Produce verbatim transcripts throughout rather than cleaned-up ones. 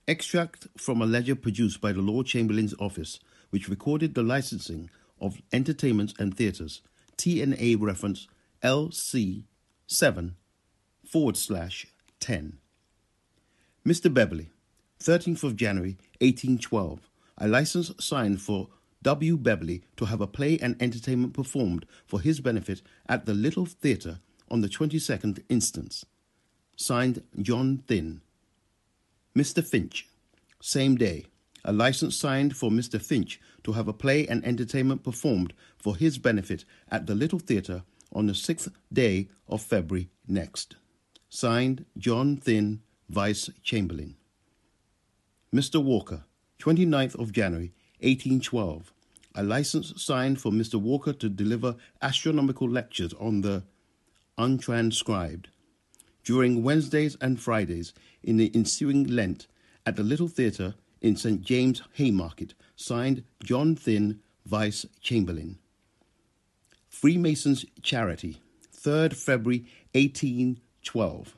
Extract from a ledger produced by the Lord Chamberlain's office, which recorded the licensing of entertainments and theatres, T N A reference L C seven forward slash ten. Mister Beverley, thirteenth of January, eighteen twelve. A license signed for W. Beverley to have a play and entertainment performed for his benefit at the Little Theatre on the twenty-second instance. Signed, John Thynne. Mister Finch, same day. A license signed for Mister Finch to have a play and entertainment performed for his benefit at the Little Theatre on the sixth day of February next. Signed, John Thynne, Vice Chamberlain. Mister Walker, twenty-ninth of January, eighteen twelve. A license signed for Mister Walker to deliver astronomical lectures on the untranscribed during Wednesdays and Fridays in the ensuing Lent at the Little Theatre in Saint James Haymarket. Signed, John Thynne, Vice Chamberlain. Freemasons Charity, third of February, eighteen twelve.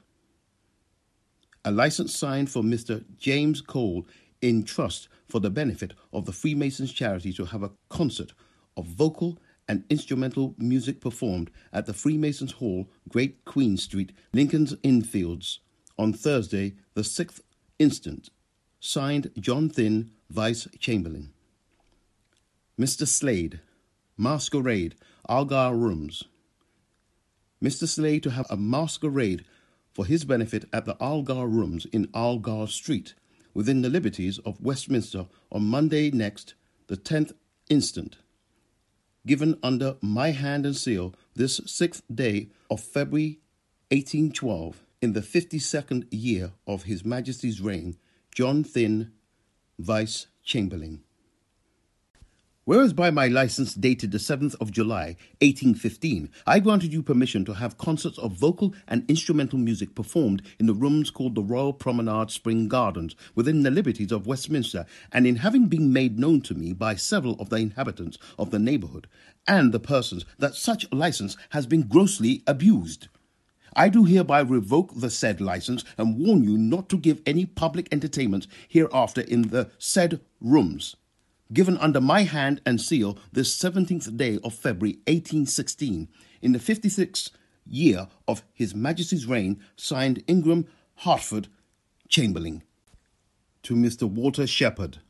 A license signed for Mister James Cole in trust for the benefit of the Freemasons Charity to have a concert of vocal and instrumental music performed at the Freemasons Hall, Great Queen Street, Lincoln's Inn Fields, on Thursday, the sixth instant. Signed, John Thynne, Vice Chamberlain. Mister Slade, Masquerade, Algar Rooms. Mister Slade to have a masquerade for his benefit at the Algar Rooms in Algar Street, within the liberties of Westminster, on Monday next, the tenth instant. Given under my hand and seal this sixth day of February, eighteen twelve, in the fifty-second year of His Majesty's reign, John Thynne, Vice Chamberlain. Whereas by my license dated the seventh of July, eighteen fifteen, I granted you permission to have concerts of vocal and instrumental music performed in the rooms called the Royal Promenade Spring Gardens within the liberties of Westminster, and in having been made known to me by several of the inhabitants of the neighbourhood and the persons that such license has been grossly abused, I do hereby revoke the said license and warn you not to give any public entertainments hereafter in the said rooms. Given under my hand and seal this seventeenth day of February, eighteen sixteen, in the fifty-sixth year of His Majesty's reign, signed Ingram Hartford, Chamberlain. To Mister Walter Shepherd.